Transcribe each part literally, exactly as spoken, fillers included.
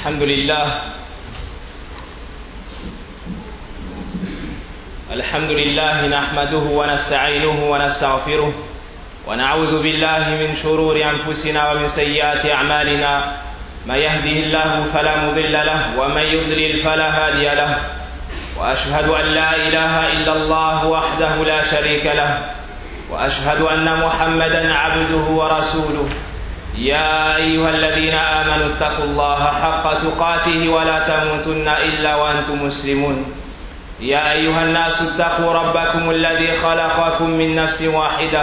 الحمد لله الحمد لله نحمده ونستعينه ونستغفره ونعوذ بالله من شرور أنفسنا ومن سيئات أعمالنا. من يهده الله فلا مضل له ومن يضلل فلا هادي له، وأشهد أن لا إله إلا الله وحده لا شريك له، وأشهد أن محمدا عبده ورسوله. يا أيها الذين آمنوا اتقوا الله حق تقاته ولا تموتن إلا وأنتم مسلمون. يا أيها الناس اتقوا ربكم الذي خلقكم من نفس واحدة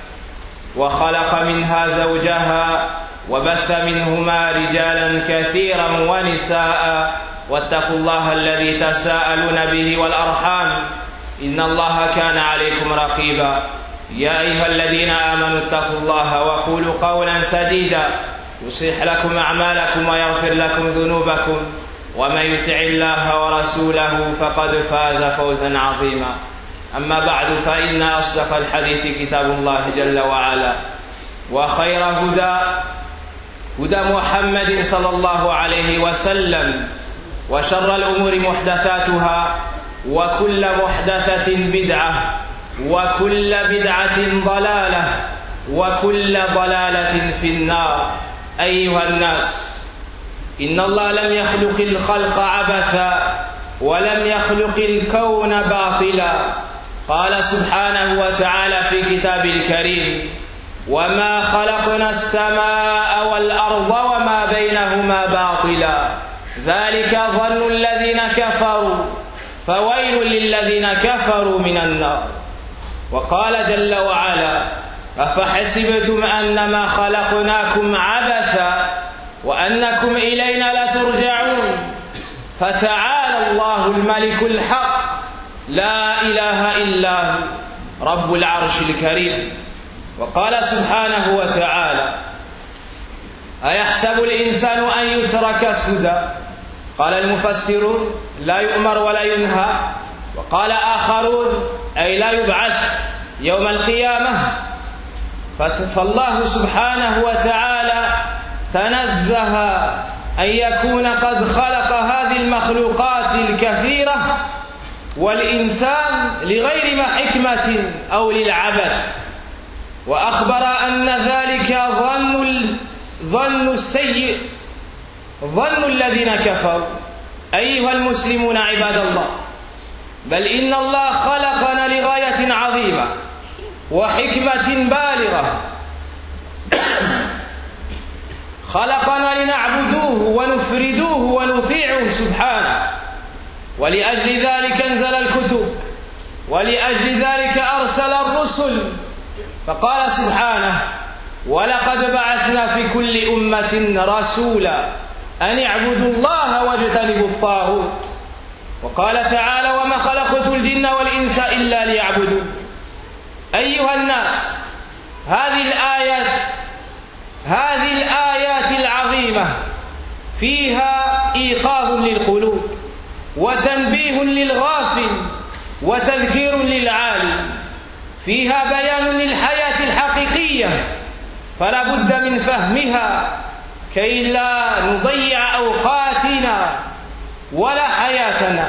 وخلق منها زوجها وبث منهما رجالا كثيرا ونساء، واتقوا الله الذي تساءلون به والأرحام إن الله كان عليكم رقيبا. يا أيها الذين آمنوا اتقوا الله وقولوا قولا سديدا يصلح لكم أعمالكم ويغفر لكم ذنوبكم، ومن يطع الله ورسوله فقد فاز فوزا عظيما. أما بعد، فإن أصدق الحديث كتاب الله جل وعلا، وخير هدى هدى محمد صلى الله عليه وسلم، وشر الأمور محدثاتها، وكل محدثة بدعة، وكل بدعة ضلالة، وكل ضلالة في النار. أيها الناس، إن الله لم يخلق الخلق عبثا ولم يخلق الكون باطلا. قال سبحانه وتعالى في كتابه الكريم: وما خلقنا السماء والأرض وما بينهما باطلا ذلك ظن الذين كفروا فويل للذين كفروا من النار. وقال جل وعلا: أفحسبتم أنما خلقناكم عبثا وأنكم إلينا لا ترجعون فتعالى الله الملك الحق لا إله إلا هو رب العرش الكريم. وقال سبحانه وتعالى: أيحسب الإنسان أن يترك سدى؟ قال المفسرون: لا يؤمر ولا ينهى. وقال آخرون: أي لا يبعث يوم القيامة. فالله سبحانه وتعالى تنزه أن يكون قد خلق هذه المخلوقات الكثيرة والإنسان لغير حكمة أو للعبث، وأخبر أن ذلك ظن ظن السيء ظن الذين كفروا. أيها المسلمون عباد الله، بل إن الله خلقنا لغاية عظيمة وحكمة بالغة. خلقنا لنعبدوه ونفردوه ونطيعه سبحانه، ولأجل ذلك انزل الكتب، ولأجل ذلك أرسل الرسل. فقال سبحانه: ولقد بعثنا في كل أمة رسولا أن اعبدوا الله واجتنبوا الطاغوت. وقال تعالى: وما خلقت الجن والإنس إلا ليعبدون. أيها الناس، هذه الآيات هذه الآيات العظيمة فيها إيقاظ للقلوب وتنبيه للغافل وتذكير للعالم، فيها بيان للحياة الحقيقية فلا بد من فهمها كي لا نضيع أوقاتنا ولا حياتنا.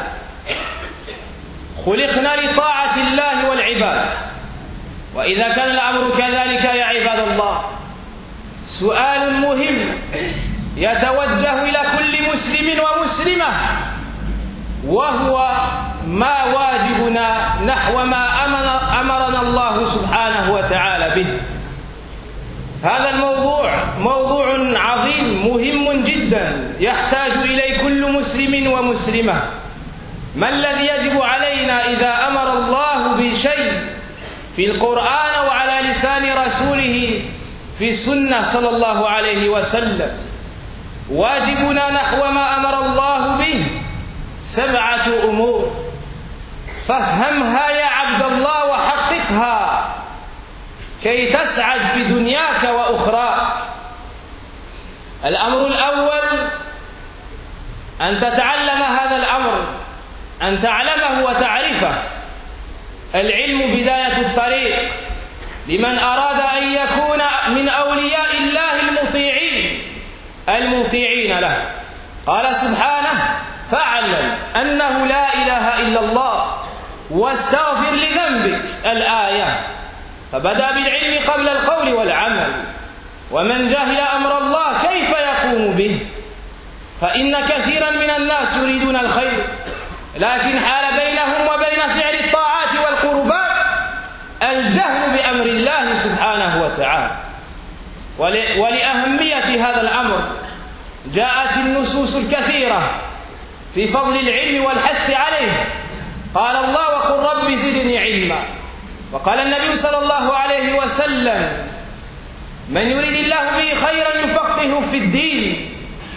خلقنا لطاعة الله والعبادة، وإذا كان الأمر كذلك يا عباد الله، سؤال مهم يتوجه إلى كل مسلم ومسلمة، وهو: ما واجبنا نحو ما أمرنا الله سبحانه وتعالى به؟ هذا الموضوع موضوع عظيم مهم جدا يحتاج إليه كل مسلم ومسلمة. ما الذي يجب علينا إذا أمر الله بشيء في القرآن وعلى لسان رسوله في السنة صلى الله عليه وسلم؟ واجبنا نحو ما أمر الله به سبعة أمور، فافهمها يا عبد الله وحققها كي تسعد في دنياك وأخراك. الأمر الأول: أن تتعلم هذا الأمر، أن تعلمه وتعرفه. العلم بداية الطريق لمن أراد أن يكون من أولياء الله المطيعين المطيعين له. قال سبحانه: فاعلم أنه لا إله إلا الله واستغفر لذنبك. الآية. فبدأ بالعلم قبل القول والعمل. ومن جهل أمر الله كيف يقوم به؟ فإن كثيرا من الناس يريدون الخير، لكن حال بينهم وبين فعل الطاعات والقربات الجهل بأمر الله سبحانه وتعالى. ولأهمية هذا الأمر جاءت النصوص الكثيرة في فضل العلم والحث عليه. قال الله: وقل رب زدني علما. وقال النبي صلى الله عليه وسلم: من يريد الله به خيرا يفقهه في الدين.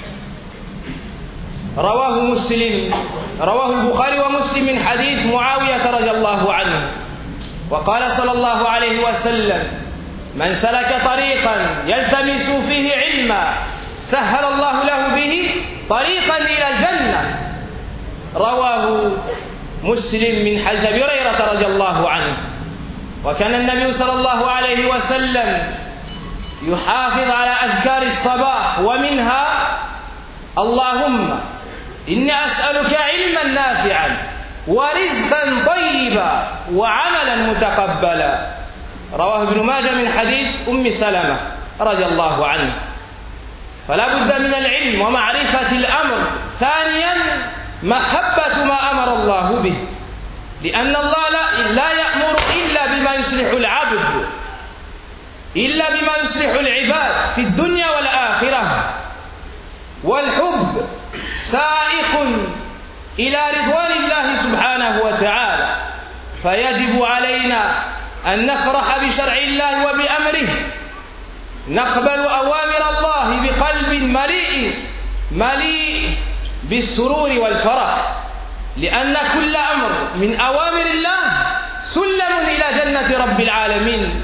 رواه مسلم رواه البخاري ومسلم من حديث معاوية رضي الله عنه. وقال صلى الله عليه وسلم: من سلك طريقا يلتمس فيه علما سهل الله له به طريقا إلى الجنة. رواه مسلم من حديث أبي هريرة رضي الله عنه. وكان النبي صلى الله عليه وسلم يحافظ على أذكار الصباح، ومنها: اللهم إني أسألك علما نافعا ورزقا طيبا وعملا متقبلا. رواه ابن ماجه من حديث أم سلمة رضي الله عنها. فلا بد من العلم ومعرفة الأمر. ثانيا، محبة ما أمر الله به، لأن الله لا, لا يأمر إلا بما يصلح العبد، إلا بما يصلح العباد في الدنيا والآخرة. والحب سائق إلى رضوان الله سبحانه وتعالى، فيجب علينا أن نفرح بشرع الله وبأمره، نقبل أوامر الله بقلب مليء مليء بالسرور والفرح، لأن كل أمر من أوامر الله سلم إلى جنة رب العالمين.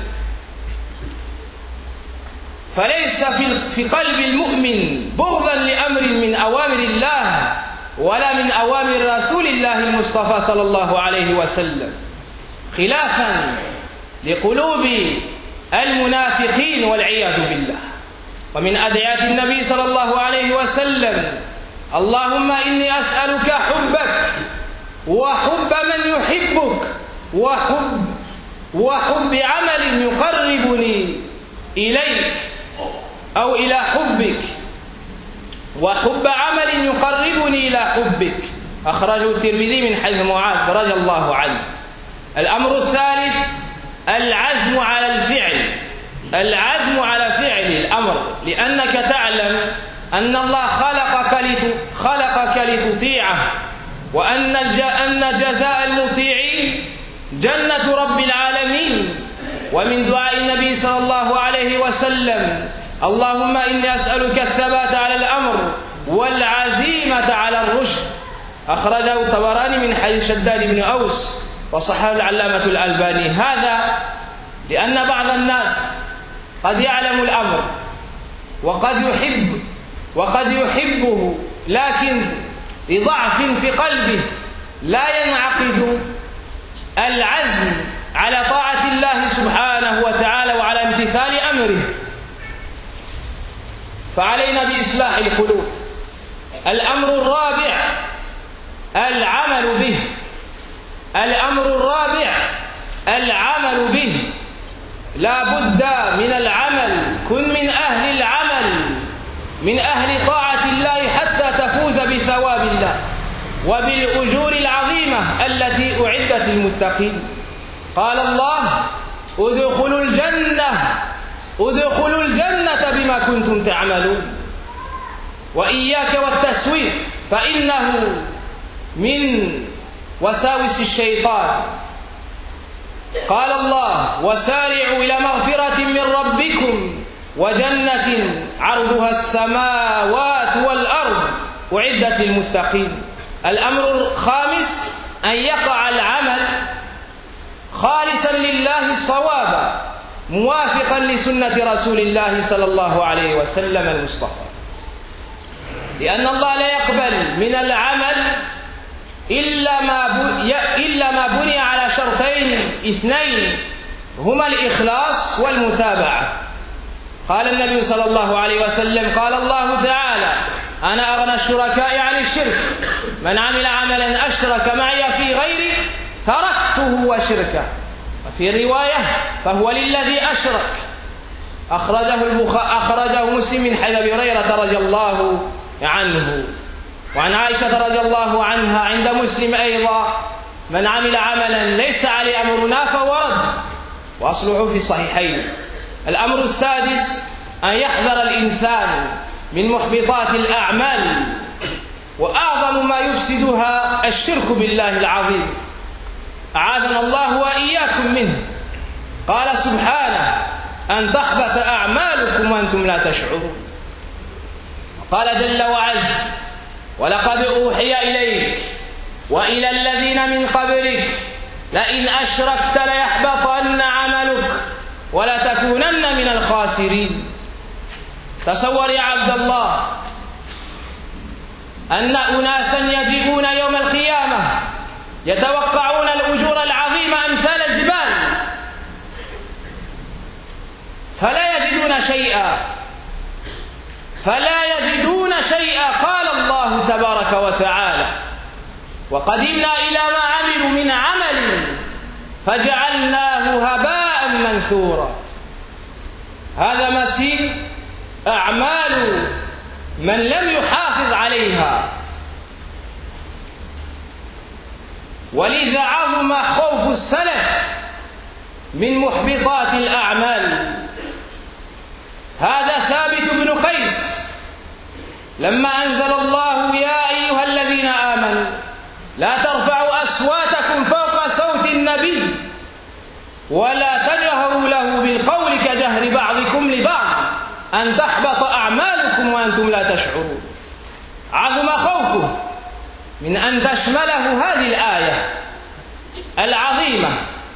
فليس في قلب المؤمن بغضا لأمر من أوامر الله ولا من أوامر رسول الله المصطفى صلى الله عليه وسلم، خلافا لقلوب المنافقين والعياذ بالله. ومن أدعية النبي صلى الله عليه وسلم: اللهم إني أسألك حبك وحب من يحبك وحب وحب عمل يقربني إليك أو إلى حبك وحب عمل يقربني إلى حبك. أخرجه الترمذي من حديث معاذ رضي الله عنه. الأمر الثالث: العزم على الفعل، العزم على فعل الأمر، لأنك تعلم أن الله خلقك خلقك لتطيعه، وأن أن جزاء المطيعين جنة رب العالمين. ومن دعاء النبي صلى الله عليه وسلم: اللهم إني أسألك الثبات على الأمر والعزيمة على الرشد. أخرجه الطبراني من حديث شداد بن أوس وصححه العلامة الألباني. هذا لأن بعض الناس قد يعلم الأمر وقد يحب وقد يحبه، لكن لضعف في قلبه لا ينعقد العزم على طاعة الله سبحانه وتعالى وعلى امتثال أمره. فعلينا بإصلاح القلوب. الأمر الرابع: العمل به. الأمر الرابع: العمل به. لا بد من العمل. كن من أهل العمل، من أهل طاعة الله، حتى تفوز بثواب الله وبالأجور العظيمة التي أعدت للمتقين. قال الله: ادخلوا الجنة ادخلوا الجنة بما كنتم تعملون. وإياك والتسويف، فإنه من وساوس الشيطان. قال الله: وسارعوا إلى مغفرة من ربكم وجنة عرضها السماوات والأرض أعدت للمتقين. الأمر الخامس: أن يقع العمل خالصا لله صوابا، موافقا لسنة رسول الله صلى الله عليه وسلم المصطفى، لأن الله لا يقبل من العمل إلا ما إلا ما بني على شرطين اثنين، هما الإخلاص والمتابعة. قال النبي صلى الله عليه وسلم: قال الله تعالى: أنا أغنى الشركاء عن الشرك، من عمل عملا أشرك معي في غيري تركته وشركه. وفي رواية فهو للذي أشرك. أخرجه البخاري أخرجه مسلم من حديث أبي هريرة رضي الله عنه. وعن عائشة رضي الله عنها عند مسلم أيضا: من عمل عملا ليس عليه أمرنا فهو رد، وأصله في الصحيحين. الأمر السادس أن يحذر الإنسان من محبطات الأعمال، وأعظم ما يفسدها الشرك بالله العظيم، أعاذنا الله وإياكم منه. قال سبحانه: أن تحبط أعمالكم وأنتم لا تشعرون. قال جل وعز: ولقد أوحي إليك وإلى الذين من قبلك لئن أشركت ليحبطن عملك ولتكونن من الخاسرين. تصور يا عبد الله أن أناسا يجيئون يوم القيامة يتوقعون الأجور العظيمة أمثال الجبال فلا يجدون شيئا فلا يجدون شيئا قال الله تبارك وتعالى: وقدمنا إلى ما عملوا من عمل فجعلناه هباء منثورا. هذا مسير أعمال من لم يحافظ عليها. ولذا عظم خوف السلف من محبطات الأعمال. هذا ثابت بن قيس لما أنزل الله: يا أيها الذين آمنوا لا ترفعوا أصواتكم فوق صوت النبي ولا تجهروا له بالقول كجهر بعضكم لبعض أن تحبط أعمالكم وأنتم لا تشعرون. عظم خوفه من أن تشمله هذه الآية العظيمة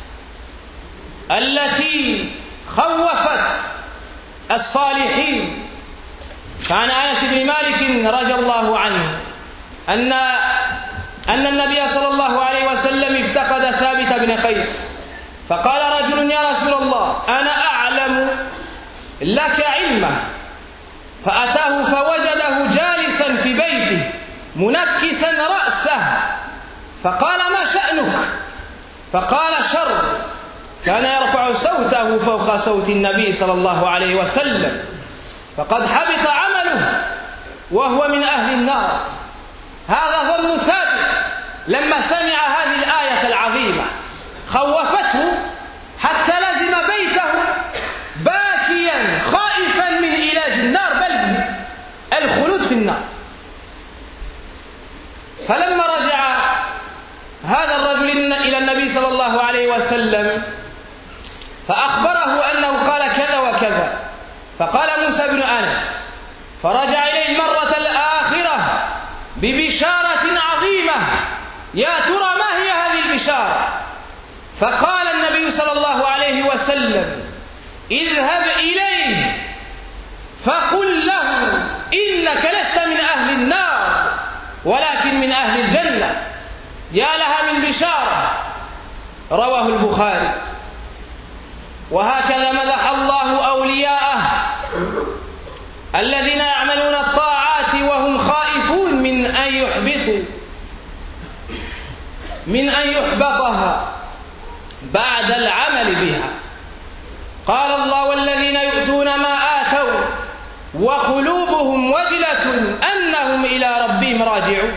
التي خوفت الصالحين. كان أنس بن مالك رضي الله عنه أن أن النبي صلى الله عليه وسلم افتقد ثابت بن قيس، فقال رجل: يا رسول الله أنا أعلم لك علمه، فأتاه فوجده جالسا في بيته منكسا رأسه، فقال: ما شأنك؟ فقال: شر، كان يرفع صوته فوق صوت النبي صلى الله عليه وسلم فقد حبط عمله وهو من أهل النار. هذا ظن ثابت لما سمع هذه الآية العظيمة خوفته حتى لزم بيته باكيا خائفا من علاج النار بل الخلود في النار. فلما رجع هذا الرجل إلى النبي صلى الله عليه وسلم فأخبره أنه قال كذا وكذا، فقال موسى بن أنس: فرجع إليه المرة الآخرة ببشارة عظيمة. يا ترى ما هي هذه البشارة؟ فقال النبي صلى الله عليه وسلم: اذهب إليه فقل له إنك لست من أهل النار ولكن من أهل الجنة. يا لها من بشارة. رواه البخاري. وهكذا مدح الله أولياءه الذين يعملون الطاعات وهم خائفون من أن يحبطوا من أن يحبطها بعد العمل بها. قال الله: والذين يؤتون ما آتوا وقلوبهم وجلة أنهم إلى ربهم راجعون.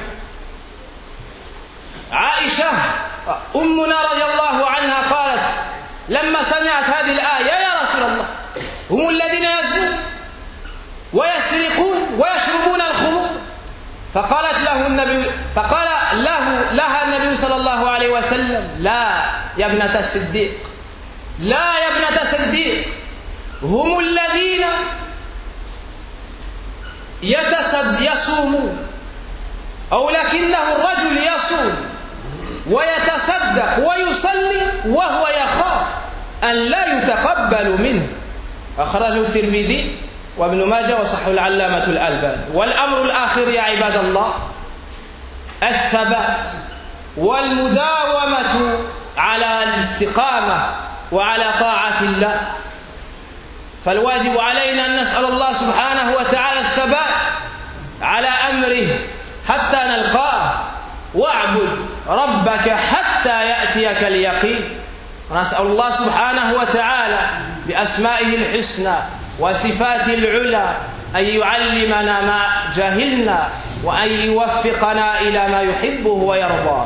عائشة أمنا رضي الله عنها قالت لما سمعت هذه الآية: يا رسول الله، هم الذين يزنون ويسرقون ويشربون الخمور. فقالت له النبي فقال له لها النبي صلى الله عليه وسلم: لا يا ابنة الصديق، لا يا ابنة الصديق، هم الذين يصومون، أو لكنه الرجل يصوم ويتصدق ويصلي وهو يخاف أن لا يتقبل منه. أخرجه الترمذي وابن ماجه وصححه العلامة الألباني. والأمر الآخر يا عباد الله الثبات والمداومة على الاستقامة وعلى طاعة الله. فالواجب علينا أن نسأل الله سبحانه وتعالى الثبات على أمره حتى نلقاه واعبد ربك حتى يأتيك اليقين. ونسأل الله سبحانه وتعالى بأسمائه الحسنى وصفاته العلى أن يعلمنا ما جهلنا وأن يوفقنا إلى ما يحبه ويرضى.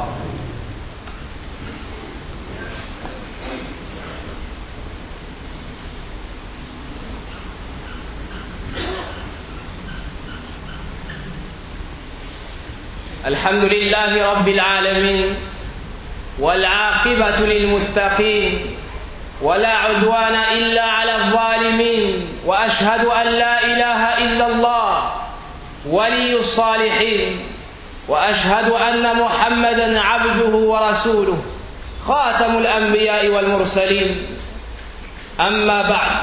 الحمد لله رب العالمين والعاقبة للمتقين ولا عدوان إلا على الظالمين وأشهد أن لا إله إلا الله ولي الصالحين وأشهد أن محمدا عبده ورسوله خاتم الأنبياء والمرسلين. أما بعد.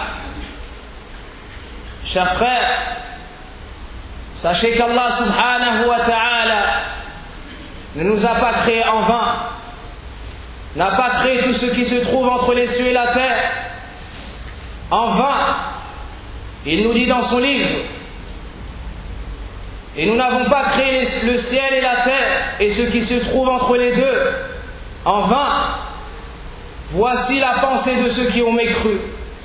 Chers frères, sachez qu'Allah subhanahu wa ta'ala ne nous a pas créés en vain, n'a pas créé tout ce qui se trouve entre les cieux et la terre en vain. Il nous dit dans son livre: et nous n'avons pas créé le ciel et la terre et ce qui se trouve entre les deux en vain. Voici la pensée de ceux qui ont mécru.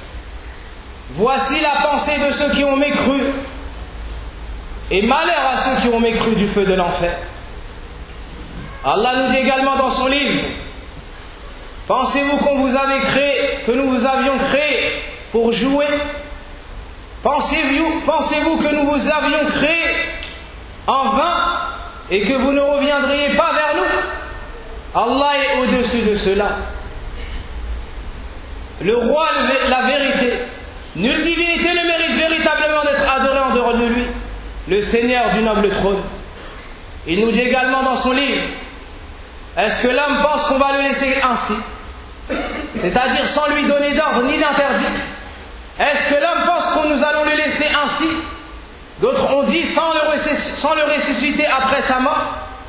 Voici la pensée de ceux qui ont mécru. Et malheur à ceux qui ont mécru du feu de l'enfer. Allah nous dit également dans son livre: pensez-vous qu'on vous avait créé, que nous vous avions créé pour jouer? Pensez-vous, pensez-vous que nous vous avions créé en vain et que vous ne reviendriez pas vers nous? Allah est au-dessus de cela. Le roi, la vérité. Nulle divinité ne mérite véritablement d'être adorée en dehors de lui, le Seigneur du noble trône. Il nous dit également dans son livre: est-ce que l'homme pense qu'on va le laisser ainsi, c'est-à-dire sans lui donner d'ordre ni d'interdit? Est-ce que l'homme pense que nous allons le laisser ainsi? D'autres ont dit sans le, sans le ressusciter après sa mort.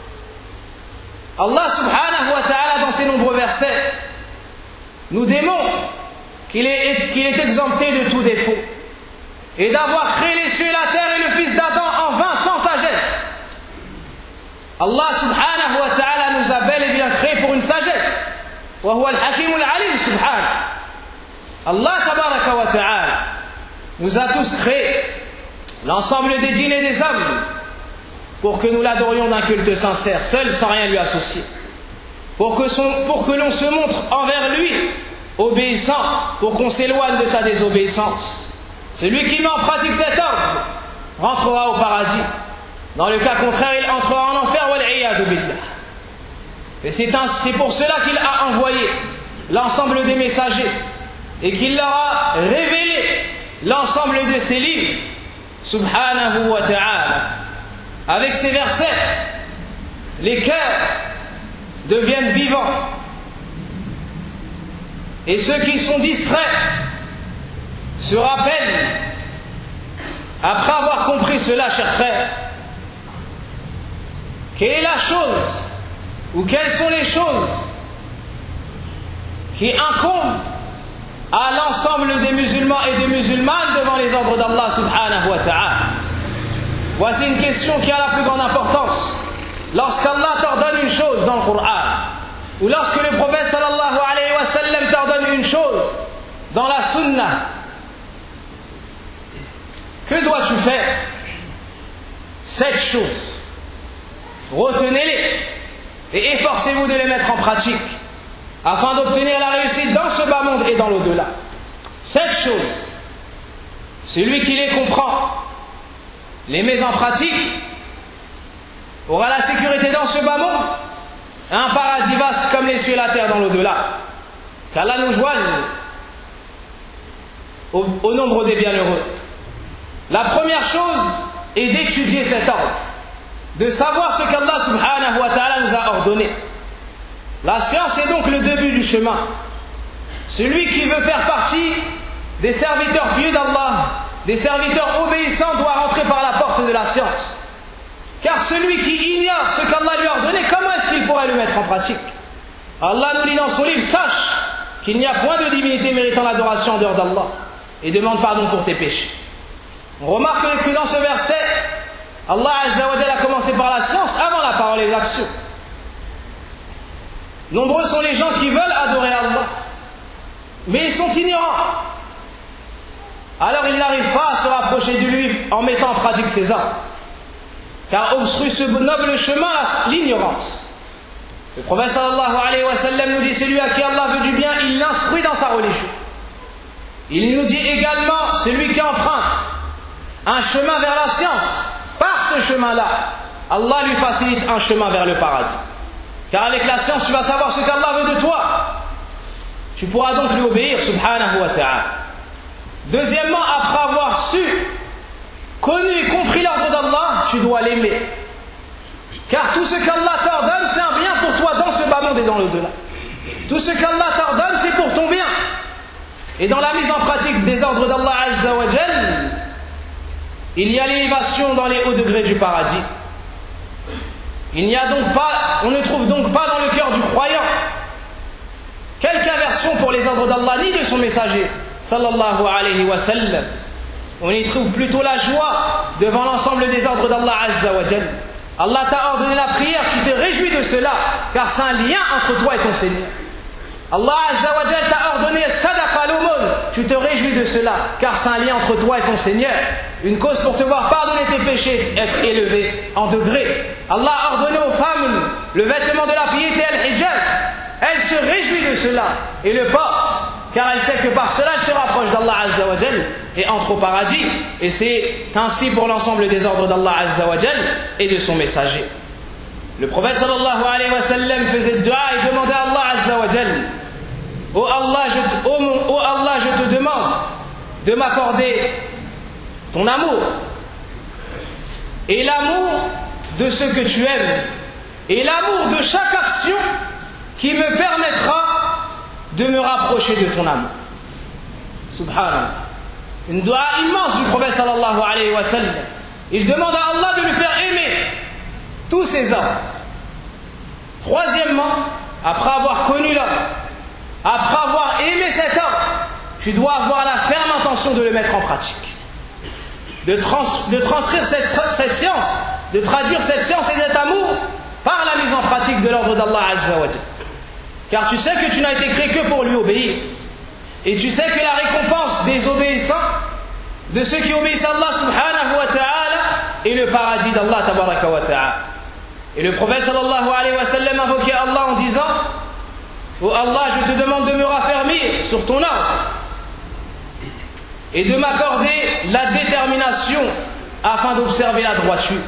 Allah subhanahu wa ta'ala dans ses nombreux versets nous démontre qu'il est, qu'il est exempté de tout défaut et d'avoir créé les cieux et la terre et le fils d'Adam en vain sans sagesse. Allah subhanahu wa ta'ala nous a bel et bien créés pour une sagesse. Wa huwa al-hakim al-alim subhanahu. Allah tabaraka wa ta'ala nous a tous créés, l'ensemble des djinns et des hommes, pour que nous l'adorions d'un culte sincère, seul, sans rien lui associer. Pour que, son, pour que l'on se montre envers lui obéissant, pour qu'on s'éloigne de sa désobéissance. Celui qui met en pratique cet ordre rentrera au paradis. Dans le cas contraire, il entrera en enfer. Wal-'iyadu billah. Et c'est, un, c'est pour cela qu'il a envoyé l'ensemble des messagers et qu'il leur a révélé l'ensemble de ses livres, subhanahu wa ta'ala. Avec ces versets, les cœurs deviennent vivants. Et ceux qui sont distraits se rappellent, après avoir compris cela, chers frères, quelle est la chose, ou quelles sont les choses qui incombent à l'ensemble des musulmans et des musulmanes devant les ordres d'Allah subhanahu wa ta'ala. Voici une question qui a la plus grande importance. Lorsqu'Allah t'ordonne une chose dans le Coran, ou lorsque le prophète sallallahu alayhi wa sallam t'ordonne une chose dans la sunna, que dois-tu faire? Cette chose, retenez-les et efforcez-vous de les mettre en pratique afin d'obtenir la réussite dans ce bas monde et dans l'au-delà. Cette chose, celui qui les comprend, les met en pratique, aura la sécurité dans ce bas monde, un paradis vaste comme les cieux et la terre dans l'au-delà. Qu'Allah nous joigne au, au nombre des bienheureux. La première chose est d'étudier cet ordre, de savoir ce qu'Allah subhanahu wa ta'ala nous a ordonné. La science est donc le début du chemin. Celui qui veut faire partie des serviteurs pieux d'Allah, des serviteurs obéissants, doit rentrer par la porte de la science. Car celui qui ignore ce qu'Allah lui a ordonné, comment est-ce qu'il pourrait le mettre en pratique? Allah nous dit dans son livre: sache qu'il n'y a point de divinité méritant l'adoration en dehors d'Allah, et demande pardon pour tes péchés. On remarque que dans ce verset, Allah Azza wa Jalla a commencé par la science avant la parole et les actions. Nombreux sont les gens qui veulent adorer Allah, mais ils sont ignorants. Alors ils n'arrivent pas à se rapprocher de lui en mettant en pratique ses ordres. Car obstrue ce noble chemin l'ignorance. Le prophète sallallahu alayhi wa sallam nous dit: celui à qui Allah veut du bien, il l'instruit dans sa religion. Il nous dit également: celui qui emprunte un chemin vers la science, par ce chemin-là, Allah lui facilite un chemin vers le paradis. Car avec la science, tu vas savoir ce qu'Allah veut de toi. Tu pourras donc lui obéir, subhanahu wa ta'ala. Deuxièmement, après avoir su, connu et compris l'ordre d'Allah, tu dois l'aimer. Car tout ce qu'Allah t'ordonne, c'est un bien pour toi dans ce bas monde et dans l'au-delà. Tout ce qu'Allah t'ordonne, c'est pour ton bien. Et dans la mise en pratique des ordres d'Allah Azza wa Jal, il y a l'élévation dans les hauts degrés du paradis. Il n'y a donc pas, on ne trouve donc pas dans le cœur du croyant quelque aversion pour les ordres d'Allah ni de son messager, sallallahu alayhi wa sallam. On y trouve plutôt la joie devant l'ensemble des ordres d'Allah Azza wa Jal. Allah t'a ordonné la prière, tu te réjouis de cela, car c'est un lien entre toi et ton Seigneur. Allah Azza wa Jal t'a ordonné sadaqa, l'aumône, tu te réjouis de cela, car c'est un lien entre toi et ton Seigneur. Une cause pour te voir pardonner tes péchés, être élevé en degrés. Allah a ordonné aux femmes le vêtement de la piété, al-hijab. Elle se réjouit de cela et le porte, car elle sait que par cela elle se rapproche d'Allah Azza wa Jal et entre au paradis. Et c'est ainsi pour l'ensemble des ordres d'Allah Azza wa Jal et de son messager. Le prophète sallallahu alayhi wa sallam faisait dua et demandait à Allah Azza wa Jal: Oh Allah, je, oh mon, oh Allah, je te demande de m'accorder ton amour et l'amour de ce que tu aimes et l'amour de chaque action qui me permettra de me rapprocher de ton amour. Subhanallah. Une dua immense du prophète sallallahu alayhi wa sallam. Il demande à Allah de lui faire aimer tous ses ordres. Troisièmement, après avoir connu l'ordre, après avoir aimé cet ordre, tu dois avoir la ferme intention de le mettre en pratique. De, trans, de transcrire cette, cette science, de traduire cette science et cet amour par la mise en pratique de l'ordre d'Allah Azza wa Jalla. Car tu sais que tu n'as été créé que pour lui obéir. Et tu sais que la récompense des obéissants, de ceux qui obéissent à Allah subhanahu wa ta'ala, est le paradis d'Allah tabaraka wa ta'ala. Et le prophète sallallahu alayhi wa sallam invoquait Allah en disant: Oh Allah, je te demande de me raffermir sur ton ordre et de m'accorder la détermination afin d'observer la droiture.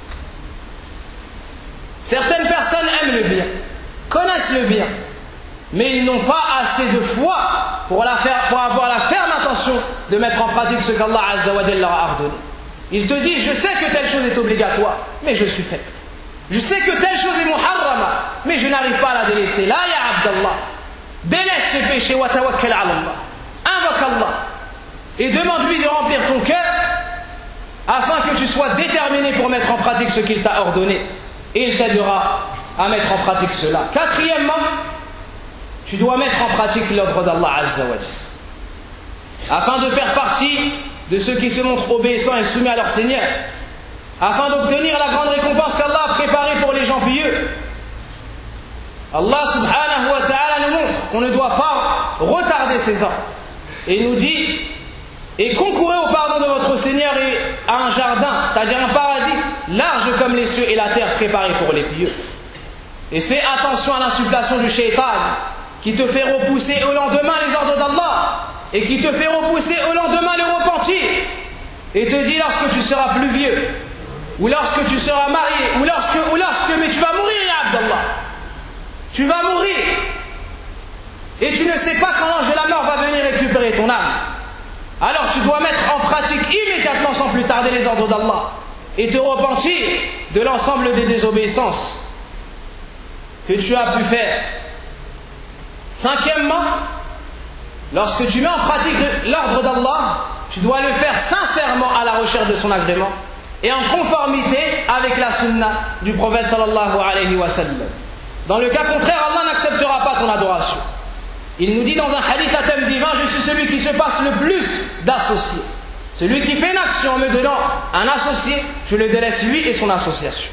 Certaines personnes aiment le bien, connaissent le bien, mais ils n'ont pas assez de foi pour, la faire, pour avoir la ferme intention de mettre en pratique ce qu'Allah Azza wa Jalla leur a ordonné. Ils te disent: je sais que telle chose est obligatoire, mais je suis faible. Je sais que telle chose est muharrama, mais je n'arrive pas à la délaisser. La ya Abdallah, délaisse ce péché, wa tawakkal ala Allah. Invoque Allah et demande-lui de remplir ton cœur afin que tu sois déterminé pour mettre en pratique ce qu'il t'a ordonné. Et il t'aidera à mettre en pratique cela. Quatrièmement, tu dois mettre en pratique l'ordre d'Allah Azza wa Jalla afin de faire partie de ceux qui se montrent obéissants et soumis à leur Seigneur, afin d'obtenir la grande récompense qu'Allah a préparée pour les gens pieux. Allah subhanahu wa ta'ala nous montre qu'on ne doit pas retarder ses ordres et nous dit: et concourez au pardon de votre Seigneur et à un jardin, c'est-à-dire un paradis large comme les cieux et la terre, préparé pour les pieux. Et fais attention à l'insufflation du shaitan qui te fait repousser au lendemain les ordres d'Allah et qui te fait repousser au lendemain le repentir et te dit: lorsque tu seras plus vieux, ou lorsque tu seras marié, ou lorsque, ou lorsque, mais tu vas mourir, ya Abdallah, tu vas mourir et tu ne sais pas quand l'ange de la mort va venir récupérer ton âme. Alors tu dois mettre en pratique immédiatement, sans plus tarder, les ordres d'Allah et te repentir de l'ensemble des désobéissances que tu as pu faire. Cinquièmement, lorsque tu mets en pratique l'ordre d'Allah, tu dois le faire sincèrement à la recherche de son agrément et en conformité avec la sunna du prophète sallallahu alayhi wa sallam. Dans le cas contraire, Allah n'acceptera pas ton adoration. Il nous dit dans un hadith à thème divin: je suis celui qui se passe le plus d'associés. Celui qui fait une action en me donnant un associé, je le délaisse lui et son association.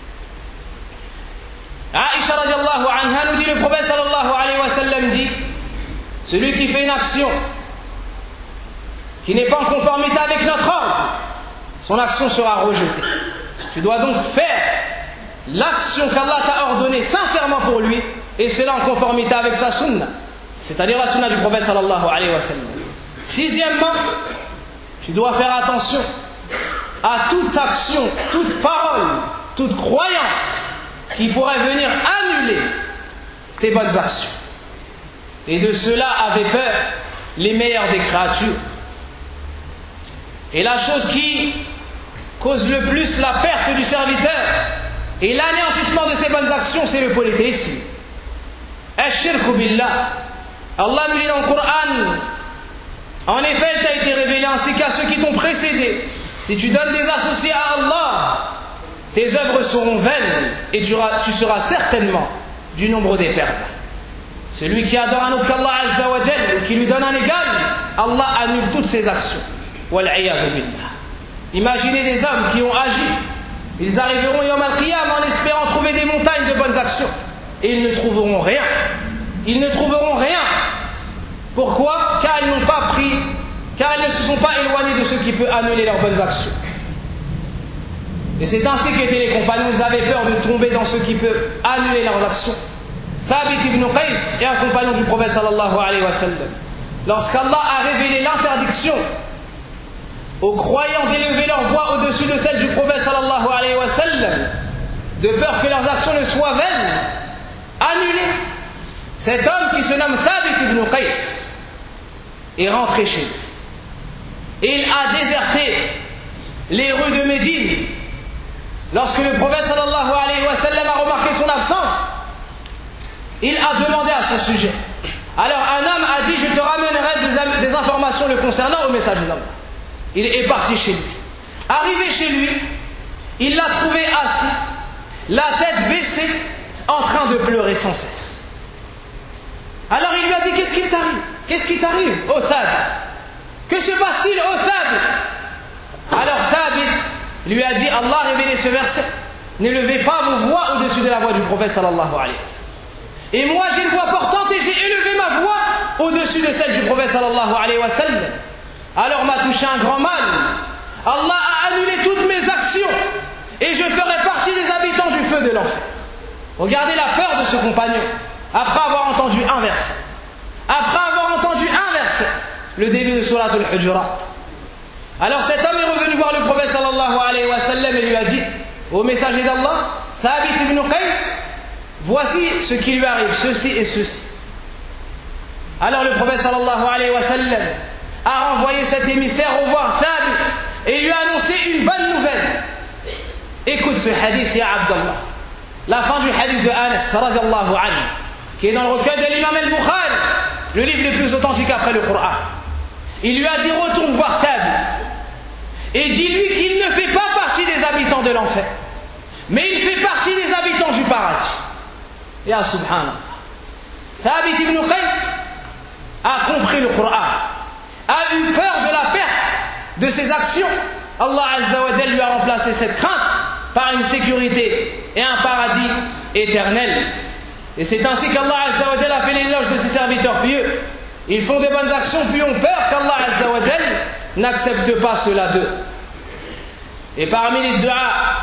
Aïcha radiallahu anha nous dit, le prophète sallallahu alayhi wa sallam dit, celui qui fait une action qui n'est pas en conformité avec notre ordre, son action sera rejetée. Tu dois donc faire l'action qu'Allah t'a ordonnée sincèrement pour lui, et cela en conformité avec sa sunna, c'est-à-dire la sunna du prophète sallallahu alayhi wa sallam. Sixièmement, tu dois faire attention à toute action, toute parole, toute croyance qui pourrait venir annuler tes bonnes actions. Et de cela avaient peur les meilleures des créatures. Et la chose qui cause le plus la perte du serviteur et l'anéantissement de ses bonnes actions, c'est le polythéisme. Ash-shirku billah. Allah nous dit dans le Coran, en effet, il t'a été révélé ainsi qu'à ceux qui t'ont précédé. Si tu donnes des associés à Allah, tes œuvres seront vaines et tu, tu seras certainement du nombre des perdants. Celui qui adore un autre qu'Allah Azza wa Jal ou qui lui donne un égal, Allah annule toutes ses actions. Wal'iyadu billah. Imaginez des hommes qui ont agi. Ils arriveront Yawm al-Qiyam en espérant trouver des montagnes de bonnes actions. Et ils ne trouveront rien. Ils ne trouveront rien. Pourquoi? Car ils n'ont pas pris, car ils ne se sont pas éloignés de ce qui peut annuler leurs bonnes actions. Et c'est ainsi qu'étaient les compagnons. Ils avaient peur de tomber dans ce qui peut annuler leurs actions. Thabit ibn Qais est un compagnon du prophète sallallahu alayhi wa sallam. Lorsqu'Allah a révélé l'interdiction aux croyants d'élever leur voix au-dessus de celle du prophète sallallahu alayhi wa sallam, de peur que leurs actions ne soient vaines, annulées, cet homme qui se nomme Thabit ibn Qais est rentré chez lui. Et il a déserté les rues de Médine. Lorsque le prophète sallallahu alayhi wa sallam a remarqué son absence, il a demandé à son sujet. Alors un homme a dit, je te ramènerai des, des informations le concernant au messager d'Allah. Il est parti chez lui. Arrivé chez lui, il l'a trouvé assis, la tête baissée, en train de pleurer sans cesse. Alors il lui a dit, qu'est-ce qu'il t'arrive? Qu'est-ce qui t'arrive, ô Thabit? Que se passe-t-il, ô Thabit? Alors Thabit lui a dit, Allah a révélé ce verset, n'élevez pas vos voix au-dessus de la voix du prophète sallallahu alayhi wa sallam. Et moi j'ai une voix portante et j'ai élevé ma voix au-dessus de celle du prophète sallallahu alayhi wa sallam. Alors m'a touché un grand mal. Allah a annulé toutes mes actions et je ferai partie des habitants du feu de l'enfer. Regardez la peur de ce compagnon après avoir entendu un verset. Après avoir entendu un verset, le début de Surat al-Hujurat. Alors cet homme est revenu voir le prophète sallallahu alayhi wa sallam et lui a dit, au messager d'Allah, Thabit ibn Qais, voici ce qui lui arrive, ceci et ceci. Alors le prophète sallallahu alayhi wa sallam a renvoyé cet émissaire revoir Thabit et lui a annoncé une bonne nouvelle. Écoute ce hadith, ya Abdallah. La fin du hadith de Anas, radiyallahu anhu, qui est dans le recueil de l'imam al-Bukhari, le livre le plus authentique après le Coran. Il lui a dit, retourne voir Thabit et dis-lui qu'il ne fait pas partie des habitants de l'enfer, mais il fait partie des habitants du paradis. Ya subhanallah. Thabit ibn Qais a compris le Coran, a eu peur de la perte de ses actions. Allah Azza wa Jalla lui a remplacé cette crainte par une sécurité et un paradis éternel. Et c'est ainsi qu'Allah Azza wa Jalla a fait l'éloge de ses serviteurs pieux. Ils font de bonnes actions puis ont peur qu'Allah Azza wa Jalla n'accepte pas cela d'eux. Et parmi les du'a,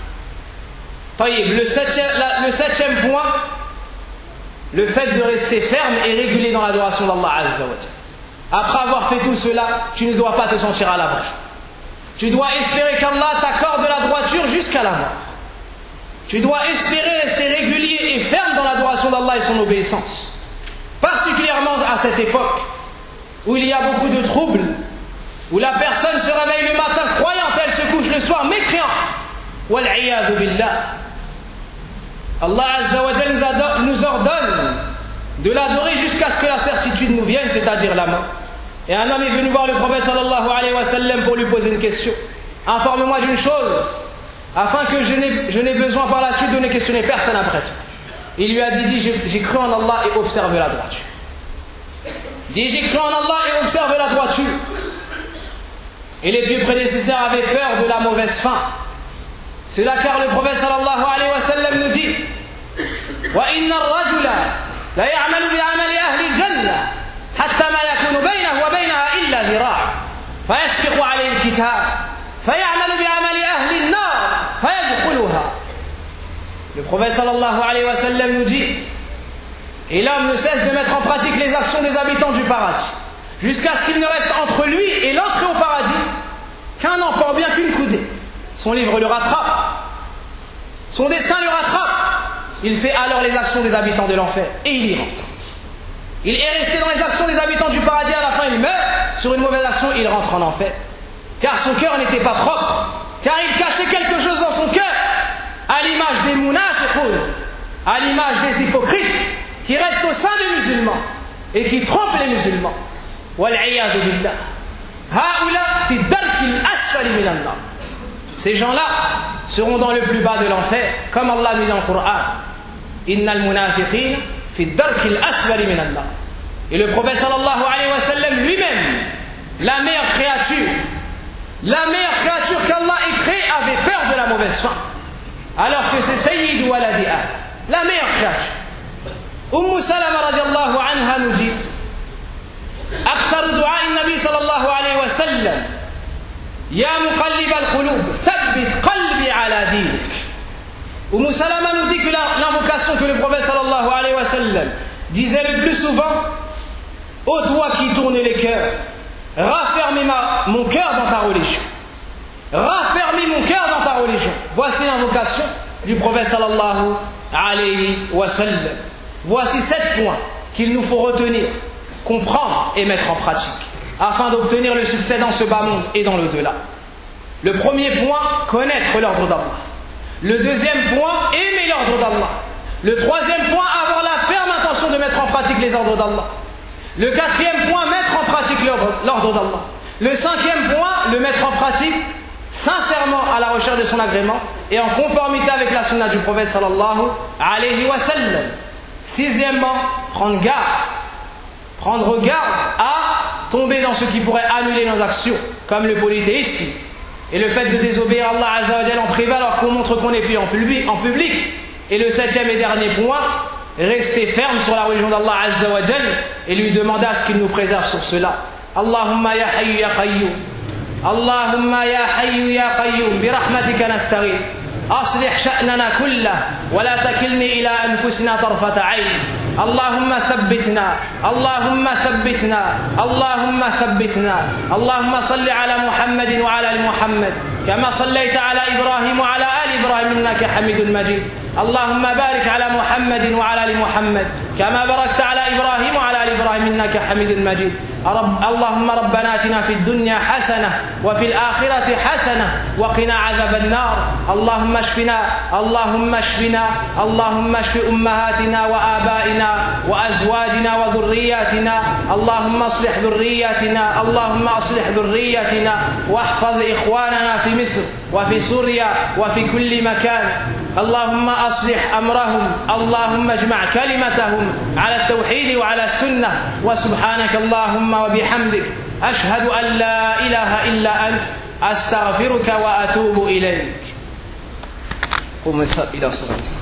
le septième, le septième point, le fait de rester ferme et régulier dans l'adoration d'Allah Azza wa Jalla. Après avoir fait tout cela, tu ne dois pas te sentir à l'abri. Tu dois espérer qu'Allah t'accorde la droiture jusqu'à la mort. Tu dois espérer rester régulier et ferme dans l'adoration d'Allah et son obéissance. Particulièrement à cette époque où il y a beaucoup de troubles, où la personne se réveille le matin croyante, elle se couche le soir mécréante. Wal'iyadu billah. Allah Azza wa Jalla nous ordonne de l'adorer jusqu'à ce que la certitude nous vienne, c'est-à-dire la mort. Et un homme est venu voir le prophète sallallahu alayhi wa sallam pour lui poser une question. Informe-moi d'une chose, afin que je n'ai, je n'ai besoin par la suite de ne questionner personne après toi. Il lui a dit, dit j'ai, j'ai cru en Allah et observe la droiture. Dit, j'ai cru en Allah et observe la droiture. Et les pieux prédécesseurs avaient peur de la mauvaise fin. C'est là car le prophète sallallahu alayhi wa sallam nous dit وَإِنَّ الرَّجُلَ لَيَعْمَلُ بِعَمَلِ أَهْلِ الْجَنَّةِ حَتَّى مَا يَكُونُ بَيْنَهُ وَبَيْنَهَا إِلَّا ذِرَاعٌ فَيَسْبِقُ عَلَيْهِ الْكِتَابُ فَيَعْمَلُ بِعَمَلِ أَهْلِ النَّارِ فَيَدْخُلُهَا. Le prophète sallallahu alayhi wa sallam nous dit et l'homme ne cesse de mettre en pratique les actions des habitants du paradis jusqu'à ce qu'il ne reste entre lui et l'entrée au paradis qu'un emporte bien qu'une coudée. Son livre le rattrape, son destin le rattrape. Il fait alors les actions des habitants de l'enfer et il y rentre. Il est resté dans les actions des habitants du paradis, à la fin il meurt sur une mauvaise action, il rentre en enfer. Car son cœur n'était pas propre, car il cachait quelque chose dans son cœur, à l'image des munafiqoun, à l'image des hypocrites qui restent au sein des musulmans et qui trompent les musulmans. Wal-'iyadhu billah. Haoula fi darkil asfali minan nar. Ces gens-là seront dans le plus bas de l'enfer, comme Allah nous dit dans le Coran. Innal munafiqina fi darkil asfali minan nar. Et le prophète sallallahu alayhi wa sallam lui-même, la meilleure créature, la meilleure créature qu'Allah ait créée, avait peur de la mauvaise fin. Alors que c'est Sayyid Waladi Adam, la meilleure créature. Umm Salama radiallahu anha nous dit أكثر دعاء النبي صلى الله عليه وسلم يا مقلب القلوب ثبت قلبي على دينك. Umm Salama nous dit que l'invocation que le prophète sallallahu alayhi wa sallam disait le plus souvent: ô toi qui tournes les cœurs, raffermis ma, mon cœur dans ta religion. Raffermis mon cœur dans ta religion. Voici l'invocation du prophète sallallahu alayhi wa sallam. Voici sept points qu'il nous faut retenir, comprendre et mettre en pratique afin d'obtenir le succès dans ce bas monde et dans l'au-delà. Le premier point, connaître l'ordre d'Allah. Le deuxième point, aimer l'ordre d'Allah. Le troisième point, avoir la ferme intention de mettre en pratique les ordres d'Allah. Le quatrième point, mettre en pratique l'ordre d'Allah. Le cinquième point, le mettre en pratique sincèrement à la recherche de son agrément et en conformité avec la sunna du prophète sallallahu alayhi wa sallam. Sixièmement, prendre garde. Prendre garde à tomber dans ce qui pourrait annuler nos actions, comme le polythéisme et le fait de désobéir à Allah Azza wa Jalla en privé alors qu'on montre qu'on est plus en public. Et le septième et dernier point, rester ferme sur la religion d'Allah Azza wa Jalla et lui demander à ce qu'il nous préserve sur cela. Allahumma ya hayyu ya qayyum, Allahumma ya hayyu ya qayyum, bi rahmatika nastaghith. أصلح شأننا كله ولا تكلني إلى أنفسنا طرفة عين. اللهم ثبتنا اللهم ثبتنا اللهم ثبتنا. اللهم صل على محمد وعلى آل محمد كما صليت على إبراهيم وعلى آل إبراهيم إنك حميد مجيد. اللهم بارك على محمد وعلى آل محمد كما باركت على إبراهيم وعلى آل إبراهيم إنك حميد مجيد. رب اللهم ربنا آتنا في الدنيا حسنة وفي الآخرة حسنة وقنا عذاب النار. اللهم اشفنا اللهم اشفنا اللهم اشف أمهاتنا وآبائنا وأزواجنا وذرياتنا. اللهم اصلح ذرياتنا اللهم اصلح ذرياتنا واحفظ إخواننا في مصر وفي سوريا وفي كل مكان. اللهم أصلح أمرهم اللهم اجمع كلمتهم على التوحيد وعلى السنة. وسبحانك اللهم وبحمدك أشهد أن لا إله إلا أنت أستغفرك وأتوب إليك. قم إلى الصلاة.